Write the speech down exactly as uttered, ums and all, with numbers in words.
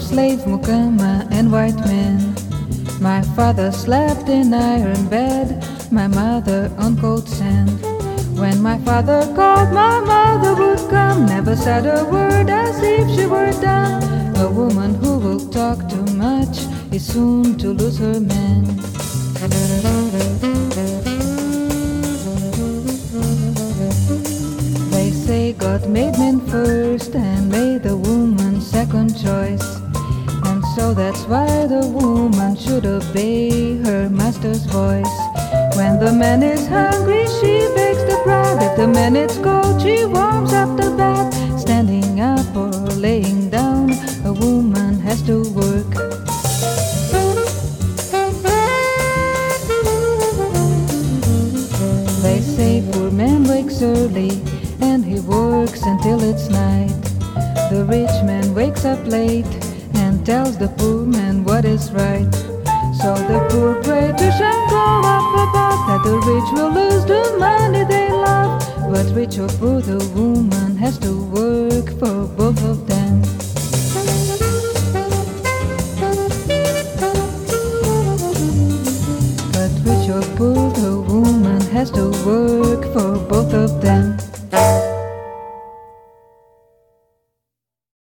slave mukama and white men. My father slept in iron bed, my mother on cold sand. When my father called, my mother would come, never said a word as if she were dumb. A woman who will talk too much is soon to lose her man. They say God made man first and made the woman second choice. And so that's why the woman should obey her master's voice. When the man is hungry, she bakes the bread. If the man is cold, she warms up the bed. Standing up or laying down, a woman has to work. They say poor man wakes early and he works until it's night. The rich man wakes up late and tells the poor man what is right. So the poor pray to Shango up above that the rich will lose the money they love. But rich or poor, the woman has to work for both of them.